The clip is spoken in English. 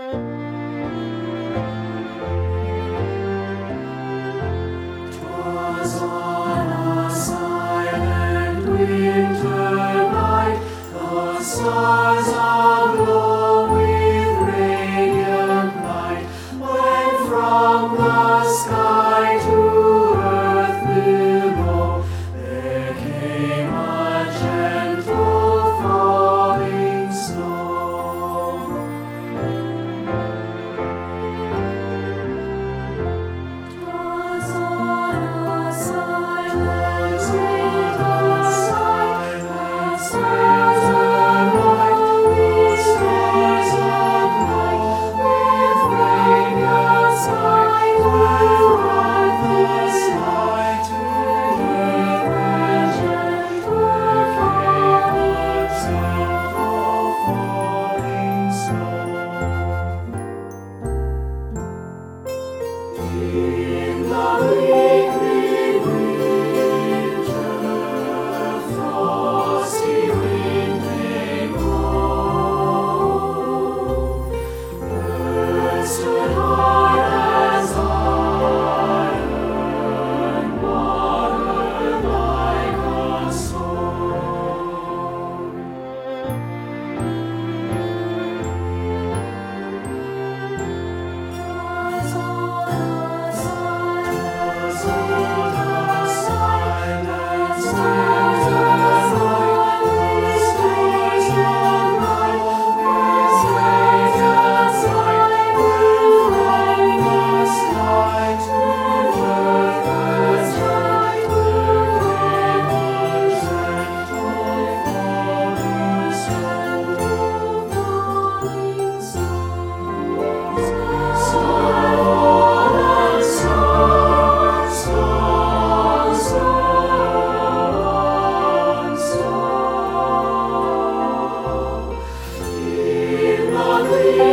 'Twas on a silent winter night, the stars aglow with radiant light, when from the sky to earth below there came a gentle falling snow. 'Twas on a silent winter night, the stars aglow with radiant light, when from the sky to earth there came a gentle falling snow. In the bleak winter, frosty wind may blow. Earth stood hard as iron, water like a stone. 'Twas on a silent in the